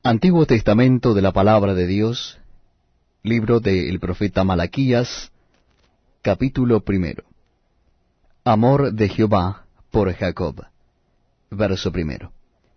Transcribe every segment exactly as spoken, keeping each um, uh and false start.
Antiguo Testamento de la Palabra de Dios, libro del profeta Malaquías, capítulo primero. Amor de Jehová por Jacob, verso primero.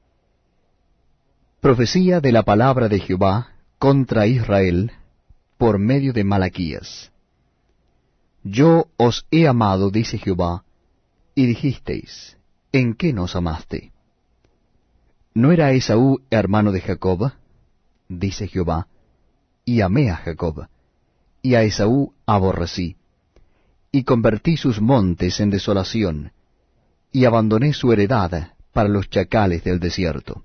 Profecía de la palabra de Jehová contra Israel por medio de Malaquías. Yo os he amado, dice Jehová, y dijisteis, ¿en qué nos amaste? ¿No era Esaú hermano de Jacob? Dice Jehová, y amé a Jacob, y a Esaú aborrecí, y convertí sus montes en desolación, y abandoné su heredad para los chacales del desierto.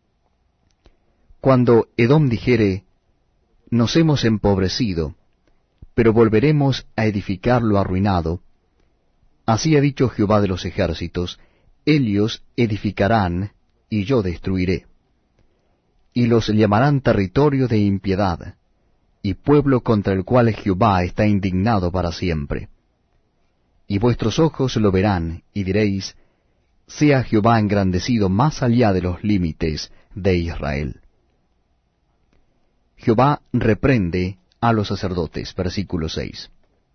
Cuando Edom dijere, nos hemos empobrecido, pero volveremos a edificar lo arruinado, así ha dicho Jehová de los ejércitos, ellos edificarán, y yo destruiré. Y los llamarán territorio de impiedad, y pueblo contra el cual Jehová está indignado para siempre. Y vuestros ojos lo verán, y diréis, sea Jehová engrandecido más allá de los límites de Israel. Jehová reprende a los sacerdotes, versículo seis.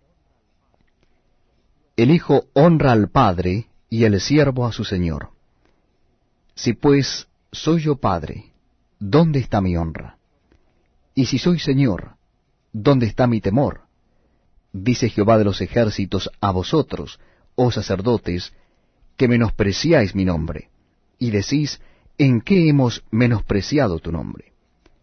El hijo honra al padre, y el siervo a su señor. Si pues soy yo padre, ¿dónde está mi honra? Y si soy señor, ¿dónde está mi temor? Dice Jehová de los ejércitos a vosotros, oh sacerdotes, que menospreciáis mi nombre, y decís, ¿en qué hemos menospreciado tu nombre?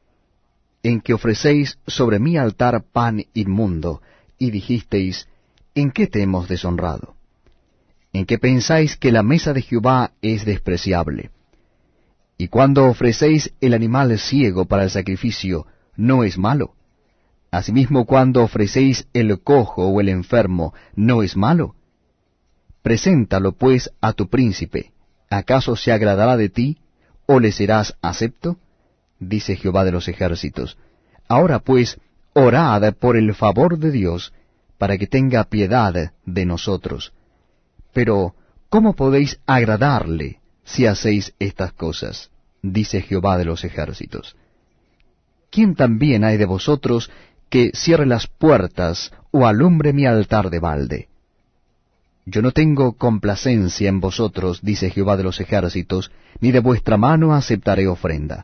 En que ofrecéis sobre mi altar pan inmundo, y dijisteis, ¿en qué te hemos deshonrado? En que pensáis que la mesa de Jehová es despreciable. Y cuando ofrecéis el animal ciego para el sacrificio, ¿no es malo? Asimismo, cuando ofrecéis el cojo o el enfermo, ¿no es malo? Preséntalo, pues, a tu príncipe. ¿Acaso se agradará de ti, o le serás acepto? Dice Jehová de los ejércitos. Ahora, pues, orad por el favor de Dios, para que tenga piedad de nosotros. Pero, ¿cómo podéis agradarle si hacéis estas cosas? Dice Jehová de los ejércitos. ¿Quién también hay de vosotros que cierre las puertas o alumbre mi altar de balde? Yo no tengo complacencia en vosotros, dice Jehová de los ejércitos, ni de vuestra mano aceptaré ofrenda.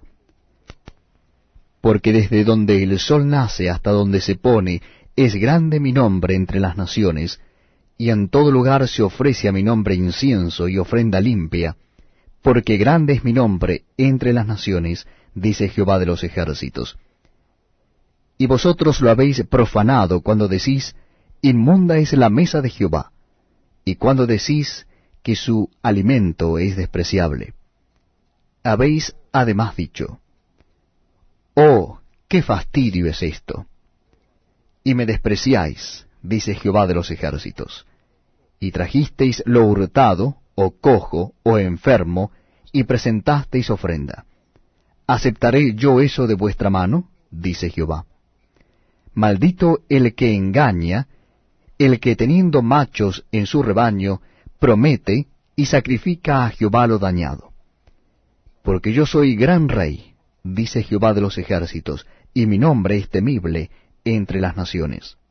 Porque desde donde el sol nace hasta donde se pone, es grande mi nombre entre las naciones, y en todo lugar se ofrece a mi nombre incienso y ofrenda limpia, porque grande es mi nombre entre las naciones, dice Jehová de los ejércitos. Y vosotros lo habéis profanado cuando decís, inmunda es la mesa de Jehová, y cuando decís que su alimento es despreciable. Habéis además dicho, oh, qué fastidio es esto. Y me despreciáis, dice Jehová de los ejércitos. Y trajisteis lo hurtado, o cojo, o enfermo, y presentasteis ofrenda. ¿Aceptaré yo eso de vuestra mano? Dice Jehová. Maldito el que engaña, el que teniendo machos en su rebaño, promete y sacrifica a Jehová lo dañado. Porque yo soy gran rey, dice Jehová de los ejércitos, y mi nombre es temible entre las naciones.